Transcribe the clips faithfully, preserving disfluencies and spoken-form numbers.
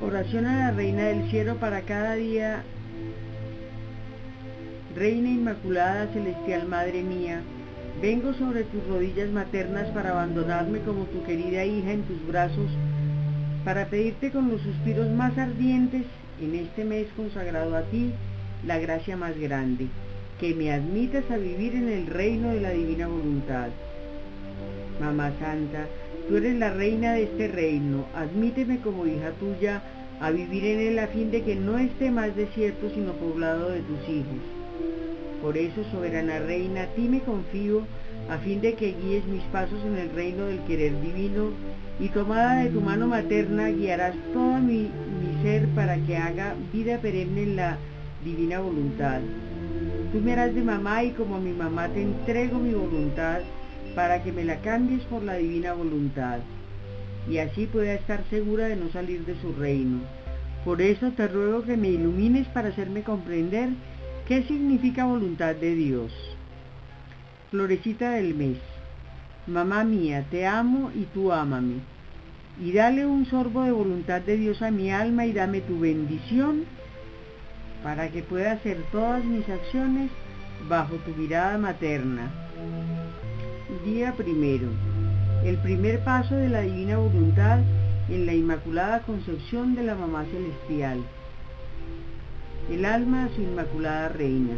Oración a la Reina del Cielo para cada día. Reina Inmaculada, Celestial Madre mía, vengo sobre tus rodillas maternas para abandonarme como tu querida hija en tus brazos, para pedirte con los suspiros más ardientes en este mes consagrado a ti la gracia más grande, que me admitas a vivir en el reino de la divina voluntad. Mamá Santa, tú eres la reina de este reino, admíteme como hija tuya a vivir en él a fin de que no esté más desierto sino poblado de tus hijos. Por eso, soberana reina, a ti me confío a fin de que guíes mis pasos en el reino del querer divino y tomada de tu mano materna guiarás todo mi, mi ser para que haga vida perenne en la divina voluntad. Tú me harás de mamá y como mi mamá te entrego mi voluntad para que me la cambies por la divina voluntad y así pueda estar segura de no salir de su reino. Por eso te ruego que me ilumines para hacerme comprender qué significa voluntad de Dios. Florecita del mes. Mamá mía, te amo y tú ámame. Y dale un sorbo de voluntad de Dios a mi alma y dame tu bendición para que pueda hacer todas mis acciones bajo tu mirada materna. Día primero. El primer paso de la divina voluntad en la Inmaculada Concepción de la Mamá Celestial. El alma a su Inmaculada Reina.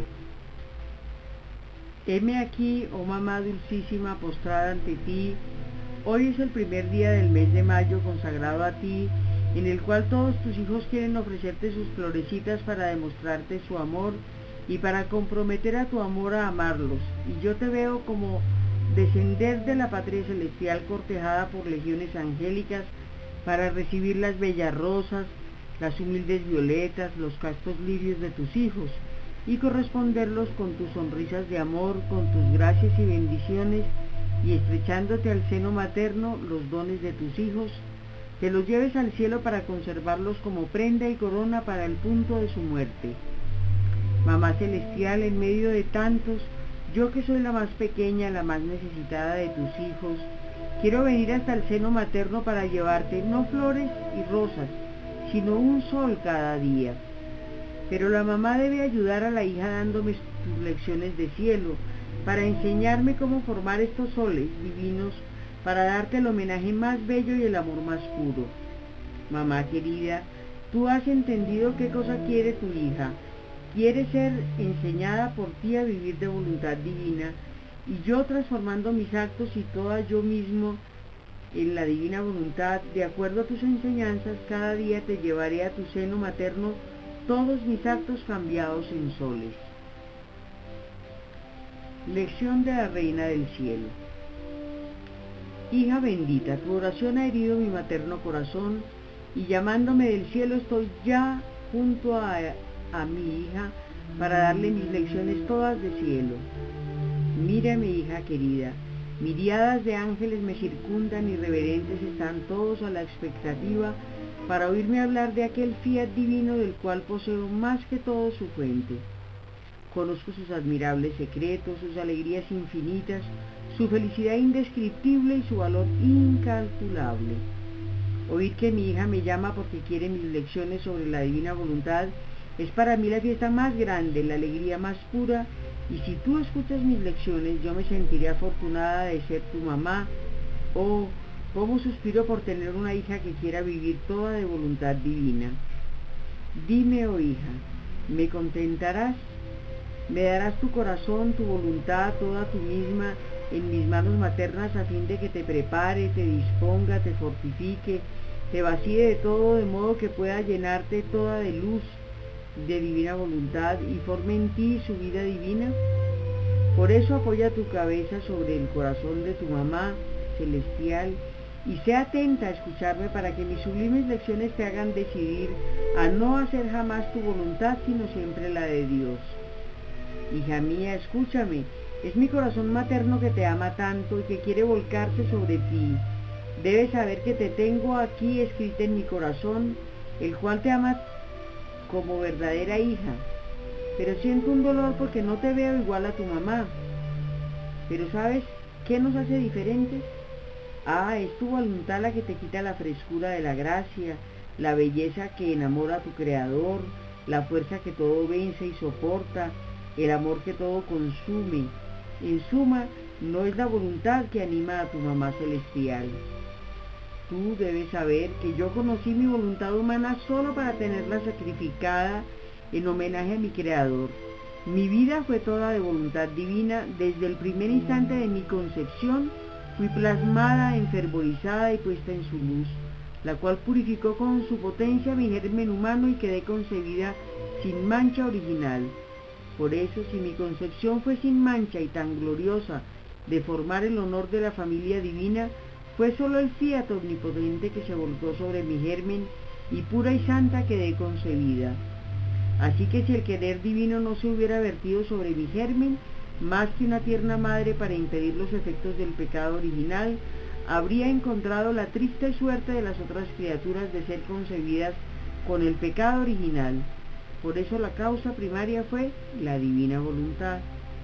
Heme aquí, oh Mamá Dulcísima, postrada ante ti. Hoy es el primer día del mes de mayo consagrado a ti, en el cual todos tus hijos quieren ofrecerte sus florecitas para demostrarte su amor y para comprometer a tu amor a amarlos. Y yo te veo como descender de la patria celestial cortejada por legiones angélicas para recibir las bellas rosas, las humildes violetas, los castos lirios de tus hijos, y corresponderlos con tus sonrisas de amor, con tus gracias y bendiciones, y estrechándote al seno materno los dones de tus hijos, te los lleves al cielo para conservarlos como prenda y corona para el punto de su muerte. Mamá celestial, en medio de tantos, yo que soy la más pequeña, la más necesitada de tus hijos, quiero venir hasta el seno materno para llevarte no flores y rosas, sino un sol cada día. Pero la mamá debe ayudar a la hija dándome tus lecciones de cielo, para enseñarme cómo formar estos soles divinos, para darte el homenaje más bello y el amor más puro. Mamá querida, tú has entendido qué cosa quiere tu hija. Quiere ser enseñada por ti a vivir de voluntad divina, y yo transformando mis actos y toda yo mismo en la divina voluntad, de acuerdo a tus enseñanzas, cada día te llevaré a tu seno materno todos mis actos cambiados en soles. Lección de la Reina del Cielo. Hija bendita, tu oración ha herido mi materno corazón, y llamándome del cielo estoy ya junto a, a mi hija para darle mis lecciones todas de cielo. Mírame, hija querida, miriadas de ángeles me circundan y reverentes están todos a la expectativa para oírme hablar de aquel fiat divino del cual poseo más que todo su fuente. Conozco sus admirables secretos, sus alegrías infinitas, su felicidad indescriptible y su valor incalculable. Oír que mi hija me llama porque quiere mis lecciones sobre la divina voluntad es para mí la fiesta más grande, la alegría más pura, y si tú escuchas mis lecciones yo me sentiré afortunada de ser tu mamá. Oh, cómo suspiro por tener una hija que quiera vivir toda de voluntad divina. Dime, oh hija, ¿me contentarás? ¿Me darás tu corazón, tu voluntad, toda tú misma, en mis manos maternas a fin de que te prepare, te disponga, te fortifique, te vacíe de todo de modo que pueda llenarte toda de luz, de divina voluntad y forme en ti su vida divina? Por eso apoya tu cabeza sobre el corazón de tu mamá celestial y sé atenta a escucharme para que mis sublimes lecciones te hagan decidir a no hacer jamás tu voluntad sino siempre la de Dios. Hija mía, escúchame, es mi corazón materno que te ama tanto y que quiere volcarse sobre ti. Debes saber que te tengo aquí escrita en mi corazón, el cual te ama como verdadera hija, pero siento un dolor porque no te veo igual a tu mamá. Pero ¿sabes qué nos hace diferentes? Ah, es tu voluntad la que te quita la frescura de la gracia, la belleza que enamora a tu creador, la fuerza que todo vence y soporta, el amor que todo consume. En suma, no es la voluntad que anima a tu mamá celestial. Tú debes saber que yo conocí mi voluntad humana solo para tenerla sacrificada en homenaje a mi creador. Mi vida fue toda de voluntad divina. Desde el primer instante de mi concepción fui plasmada, enfervorizada y puesta en su luz, la cual purificó con su potencia mi germen humano y quedé concebida sin mancha original. Por eso, si mi concepción fue sin mancha y tan gloriosa de formar el honor de la familia divina, fue solo el fiat omnipotente que se volcó sobre mi germen y pura y santa quedé concebida. Así que si el querer divino no se hubiera vertido sobre mi germen, más que una tierna madre para impedir los efectos del pecado original, habría encontrado la triste suerte de las otras criaturas de ser concebidas con el pecado original. Por eso la causa primaria fue la divina voluntad.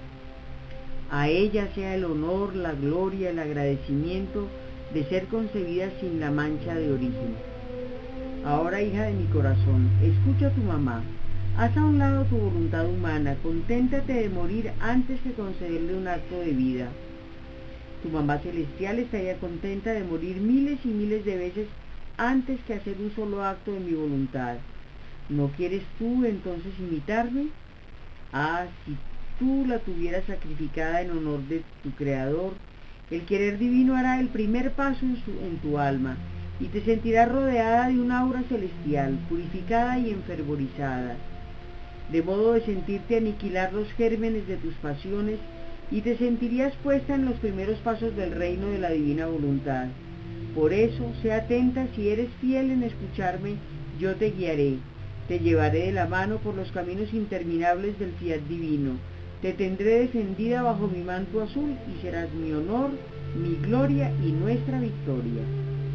A ella sea el honor, la gloria, el agradecimiento de ser concebida sin la mancha de origen. Ahora, hija de mi corazón, escucha a tu mamá. Haz a un lado tu voluntad humana, conténtate de morir antes que concederle un acto de vida. Tu mamá celestial estaría contenta de morir miles y miles de veces antes que hacer un solo acto de mi voluntad. ¿No quieres tú entonces imitarme? Ah, si tú la tuvieras sacrificada en honor de tu Creador, el querer divino hará el primer paso en, su, en tu alma y te sentirás rodeada de un aura celestial, purificada y enfervorizada, de modo de sentirte aniquilar los gérmenes de tus pasiones y te sentirías puesta en los primeros pasos del reino de la divina voluntad. Por eso, sé atenta, si eres fiel en escucharme, yo te guiaré, te llevaré de la mano por los caminos interminables del fiat divino, te tendré defendida bajo mi manto azul y serás mi honor, mi gloria y nuestra victoria.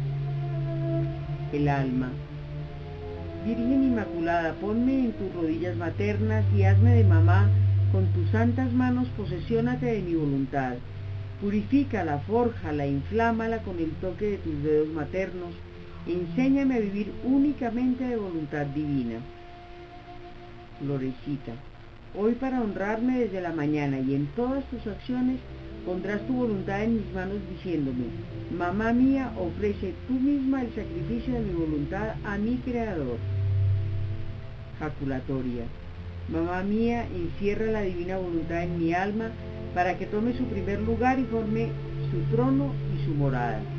El alma. Virgen Inmaculada, ponme en tus rodillas maternas y hazme de mamá, con tus santas manos posesiónate de mi voluntad. Purifícala, fórjala, inflámala con el toque de tus dedos maternos. Enséñame a vivir únicamente de voluntad divina. Florecita, hoy para honrarme desde la mañana y en todas tus acciones pondrás tu voluntad en mis manos diciéndome: mamá mía, ofrece tú misma el sacrificio de mi voluntad a mi Creador. Jaculatoria, mamá mía, encierra la divina voluntad en mi alma para que tome su primer lugar y forme su trono y su morada.